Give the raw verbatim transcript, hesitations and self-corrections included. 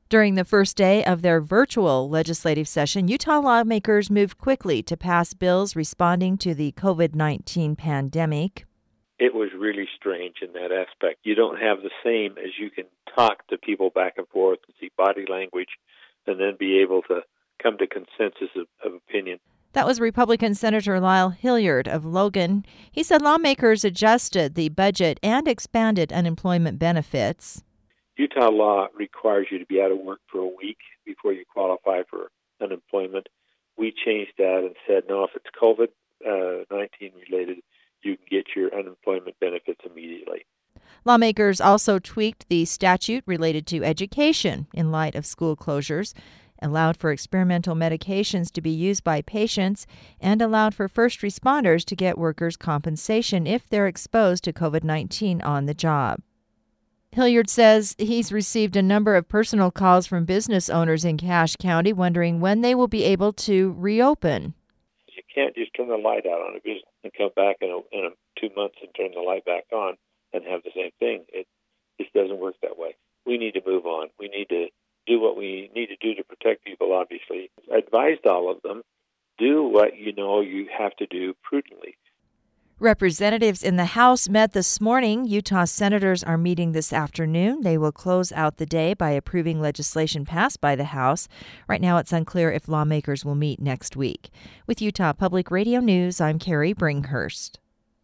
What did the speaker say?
During the first day of their virtual legislative session, Utah lawmakers moved quickly to pass bills responding to the covid nineteen pandemic. It was really strange in that aspect. You don't have the same as you can talk to people back and forth and see body language and then be able to come to consensus of, of opinion. That was Republican Senator Lyle Hilliard of Logan. He said lawmakers adjusted the budget and expanded unemployment benefits. Utah law requires you to be out of work for a week before you qualify for unemployment. We changed that and said, no, if it's covid nineteen related, you can get your unemployment benefits immediately. Lawmakers also tweaked the statute related to education in light of school closures, allowed for experimental medications to be used by patients, and allowed for first responders to get workers' compensation if they're exposed to covid nineteen on the job. Hilliard says he's received a number of personal calls from business owners in Cache County wondering when they will be able to reopen. You can't just turn the light out on a business and come back in, a, in a two months and turn the light back on and have the same thing. It just doesn't work that way. We need to move on. We need to do what we need to do to protect people, obviously. I advised all of them, do what you know you have to do prudently. Representatives in the House met this morning. Utah senators are meeting this afternoon. They will close out the day by approving legislation passed by the House. Right now, it's unclear if lawmakers will meet next week. With Utah Public Radio News, I'm Carrie Bringhurst.